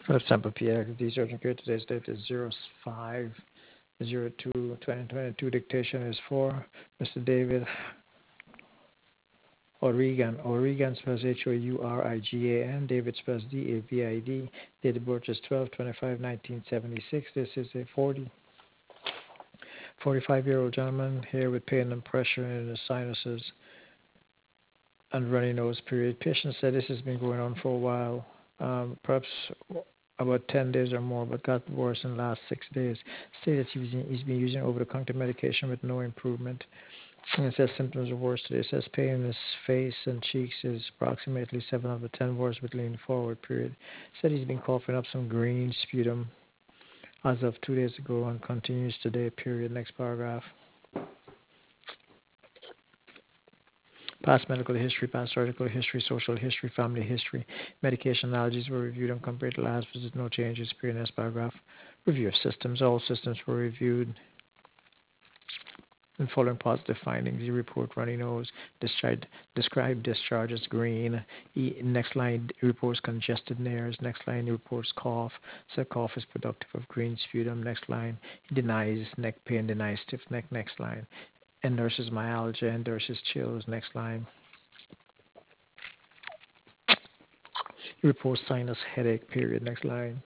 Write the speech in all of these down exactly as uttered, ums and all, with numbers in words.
Philip Sample P X, D Surgeon Care. Today's date is zero five zero two twenty twenty-two. Dictation is for Mister David O'Regan. O'Regan spells H O U R I G A N. David spells D A V I D. Date of birth is twelve twenty-five nineteen seventy-six. This is a forty, forty-five-year-old gentleman here with pain and pressure in his sinuses and runny nose period. Patient said this has been going on for a while, um, perhaps about ten days or more, but got worse in the last six days. Stated he was, he's been using over-the-counter medication with no improvement. And it says symptoms are worse today. It says pain in his face and cheeks is approximately seven out of ten, worse with leaning forward period. Said he's been coughing up some green sputum as of two days ago and continues today period. Next paragraph. Past medical history, past surgical history, social history, family history. Medication allergies were reviewed and compared to last visit. No changes. Period. Next paragraph. Review of systems. All systems were reviewed and following positive findings. You report runny nose. Discharge, describe discharge as green. E, next line reports congested nares. Next line reports cough. So cough is productive of green sputum. Next line denies neck pain, denies stiff neck. Next line endorses myalgia, endorses chills. Next line reports sinus headache. Period. Next line.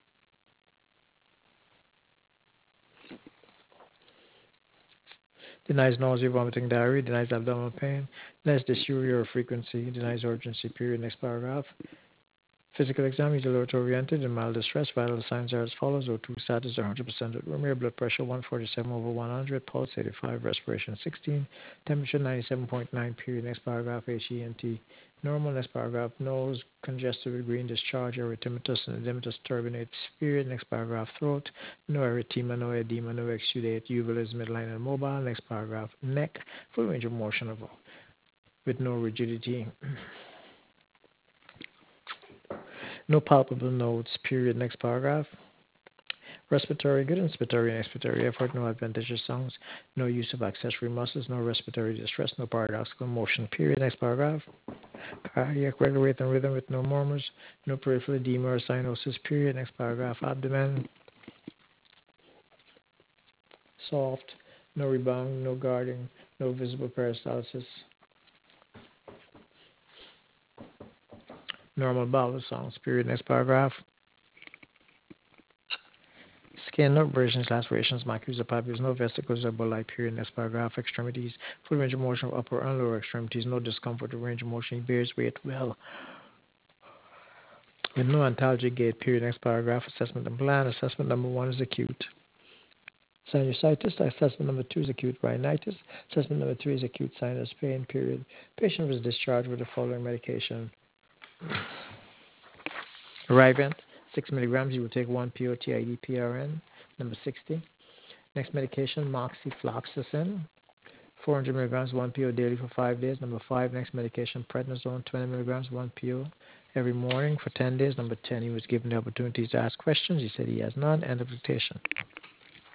Denies nausea, vomiting, diarrhea. Denies abdominal pain. Denies dysuria or frequency. Denies urgency. Period. Next paragraph. Physical exam is alert oriented and mild distress. Vital signs are as follows: O two status one hundred percent at room air, blood pressure one forty-seven over one hundred, pulse eighty-five, respiration sixteen, temperature ninety-seven point nine. Period. Next paragraph. H E N T normal. Next paragraph. Nose congested with green discharge, erythematous and edematous turbinates. Period. Next paragraph. Throat no erythema, no edema, no exudate. Uval is midline and mobile. Next paragraph. Neck full range of motion of with no rigidity. No palpable nodes. Period. Next paragraph. Respiratory, good inspiratory and expiratory effort, no adventitious sounds, no use of accessory muscles, no respiratory distress, no paradoxical motion. Period. Next paragraph. Cardiac regular rate and rhythm with no murmurs, no peripheral edema or cyanosis. Period. Next paragraph. Abdomen soft, no rebound, no guarding, no visible peristalsis. Normal bowel sounds. Period. Next paragraph. Skin, no abrasions, lacerations, macules, or papules, no vesicles or bulli. Period. Next paragraph. Extremities, full range of motion of upper and lower extremities, no discomfort or range of motion. He bears weight well with no antalgic gait. Period. Next paragraph. Assessment and plan. Assessment number one is acute sinusitis. Assessment number two is acute rhinitis. Assessment number three is acute sinus pain. Period. Patient was discharged with the following medication: Rivent, six milligrams. You will take one P O T I D P R N. Number sixty. Next medication, moxifloxacin, four hundred milligrams, one P O daily for five days. Number five. Next medication, prednisone, twenty milligrams, one P O every morning for ten days. Number ten. He was given the opportunity to ask questions. He said he has none. End of dictation.